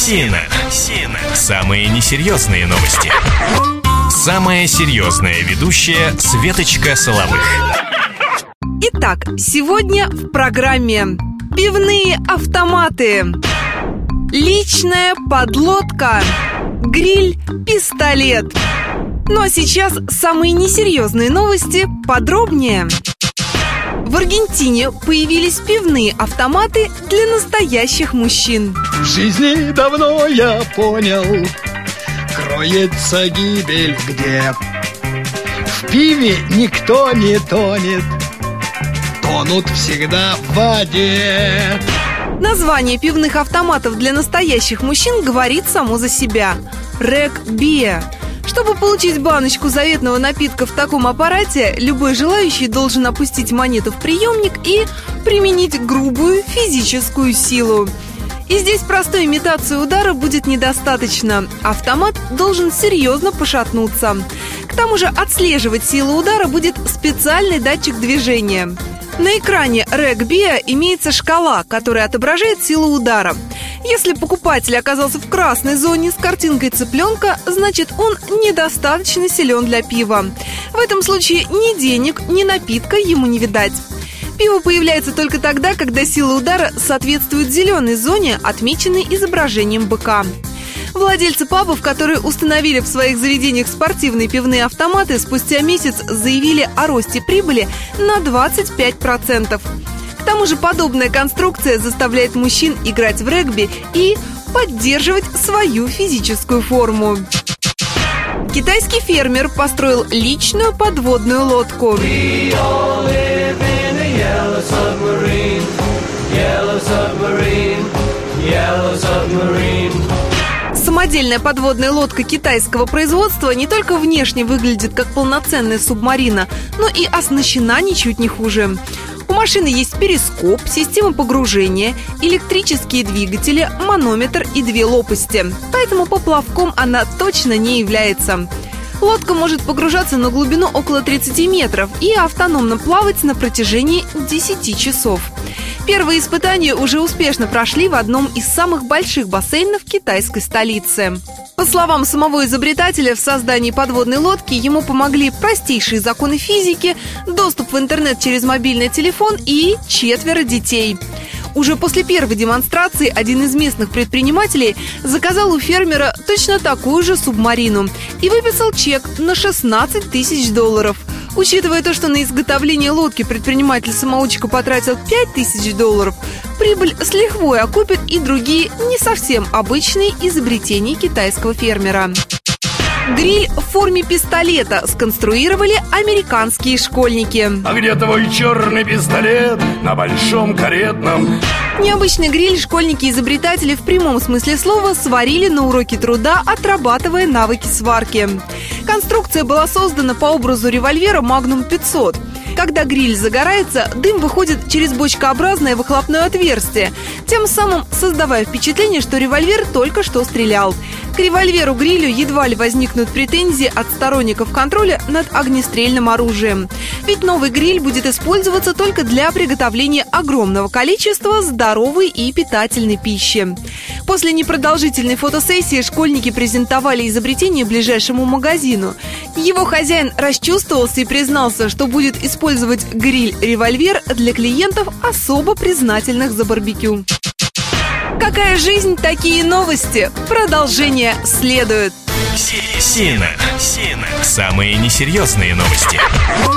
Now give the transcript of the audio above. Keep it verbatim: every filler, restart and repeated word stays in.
Сина. Сина. Самые несерьезные новости. Самая серьезная ведущая Светочка Соловых. Итак, сегодня в программе пивные автоматы, личная подлодка, гриль, пистолет. Ну а сейчас самые несерьезные новости подробнее. В Аргентине появились пивные автоматы для настоящих мужчин. В жизни давно я понял, кроется гибель где. В пиве никто не тонет, тонут всегда в воде. Название пивных автоматов для настоящих мужчин говорит само за себя. Рэг Биа. Чтобы получить баночку заветного напитка в таком аппарате, любой желающий должен опустить монету в приемник и применить грубую физическую силу. И здесь простой имитации удара будет недостаточно. Автомат должен серьезно пошатнуться. К тому же отслеживать силу удара будет специальный датчик движения. На экране Рэг Биа имеется шкала, которая отображает силу удара. Если покупатель оказался в красной зоне с картинкой цыпленка, значит он недостаточно силен для пива. В этом случае ни денег, ни напитка ему не видать. Пиво появляется только тогда, когда сила удара соответствует зеленой зоне, отмеченной изображением быка. Владельцы пабов, которые установили в своих заведениях спортивные пивные автоматы, спустя месяц заявили о росте прибыли на двадцать пять процентов. К тому же подобная конструкция заставляет мужчин играть в регби и поддерживать свою физическую форму. Китайский фермер построил личную подводную лодку. Самодельная подводная лодка китайского производства не только внешне выглядит как полноценная субмарина, но и оснащена ничуть не хуже. У машины есть перископ, система погружения, электрические двигатели, манометр и две лопасти. Поэтому поплавком она точно не является. Лодка может погружаться на глубину около тридцати метров и автономно плавать на протяжении десяти часов. Первые испытания уже успешно прошли в одном из самых больших бассейнов китайской столицы. По словам самого изобретателя, в создании подводной лодки ему помогли простейшие законы физики, доступ в интернет через мобильный телефон и четверо детей. Уже после первой демонстрации один из местных предпринимателей заказал у фермера точно такую же субмарину и выписал чек на шестнадцать тысяч долларов. Учитывая то, что на изготовление лодки предприниматель-самоучка потратил пять тысяч долларов, прибыль с лихвой окупит и другие не совсем обычные изобретения китайского фермера. Гриль в форме пистолета сконструировали американские школьники. А где твой черный пистолет на большом каретном? Необычный гриль школьники-изобретатели в прямом смысле слова сварили на уроке труда, отрабатывая навыки сварки. Конструкция была создана по образу револьвера Magnum пятьсот. Когда гриль загорается, дым выходит через бочкообразное выхлопное отверстие, тем самым создавая впечатление, что револьвер только что стрелял. К револьверу-грилю едва ли возникнут претензии от сторонников контроля над огнестрельным оружием. Ведь новый гриль будет использоваться только для приготовления огромного количества здоровой и питательной пищи. После непродолжительной фотосессии школьники презентовали изобретение ближайшему магазину. Его хозяин расчувствовался и признался, что будет использовать гриль-револьвер для клиентов, особо признательных за барбекю. Какая жизнь, такие новости. Продолжение следует. Сина. Сина. Самые несерьезные новости.